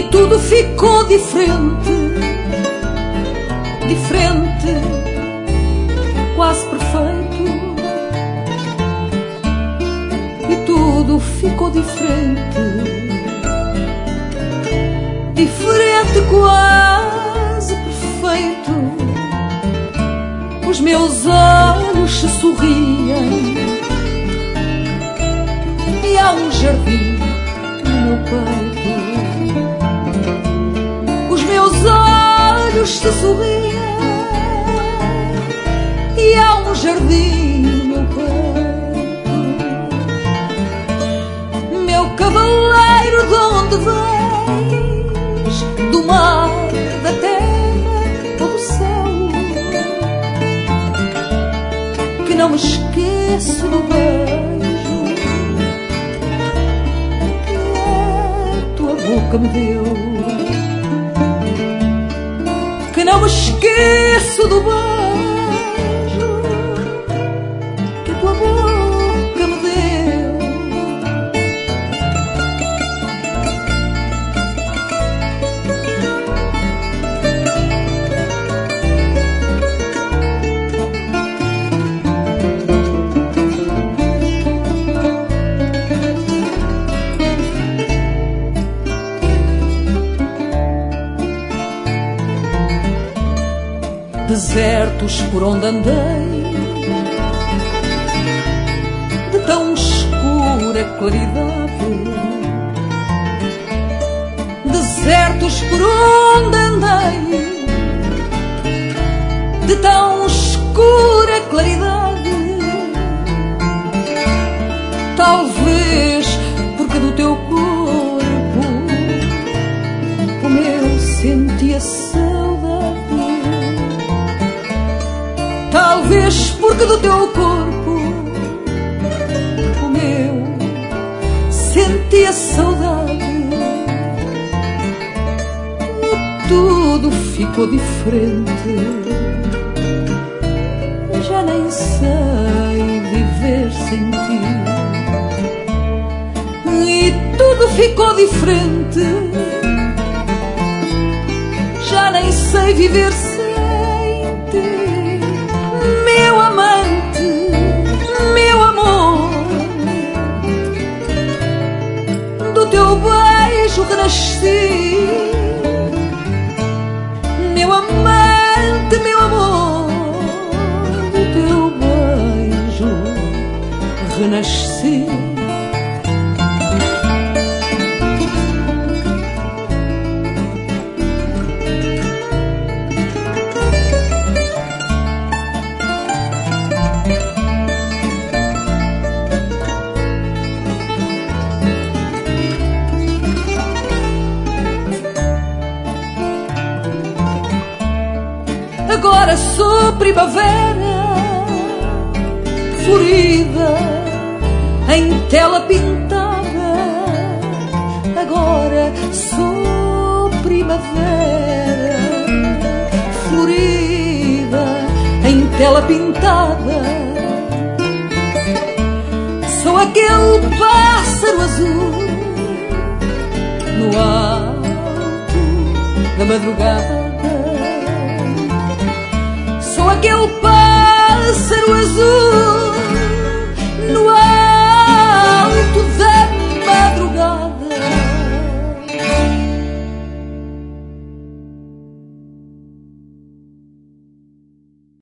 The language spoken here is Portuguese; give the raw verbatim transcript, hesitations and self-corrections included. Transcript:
tudo ficou diferente, diferente, quase perfeito. E tudo ficou diferente, diferente, quase perfeito. Os meus olhos se sorriem e há um jardim no meu peito. Os meus olhos se sorriem e há um jardim no meu peito. Meu cavaleiro, de onde vens? Do mar, da terra ou do céu? Que não me esqueço do beijo que a tua boca me deu. Que não me esqueço do beijo que a tua boca me deu. Desertos por onde andei, de tão escura claridade. Desertos por onde andei, de tão escura claridade. Talvez porque do teu corpo o meu sentia saudade. Talvez porque do teu corpo o meu sentia saudade. E tudo ficou diferente, já nem sei viver sem ti. E tudo ficou diferente, já nem sei viver sem ti. Meu amante, meu amor, do teu beijo renasci. Meu amante, meu amor, do teu beijo renasci. Agora sou primavera florida em tela pintada. Agora sou primavera florida em tela pintada. Sou aquele pássaro azul no alto da madrugada. Sou aquele pássaro azul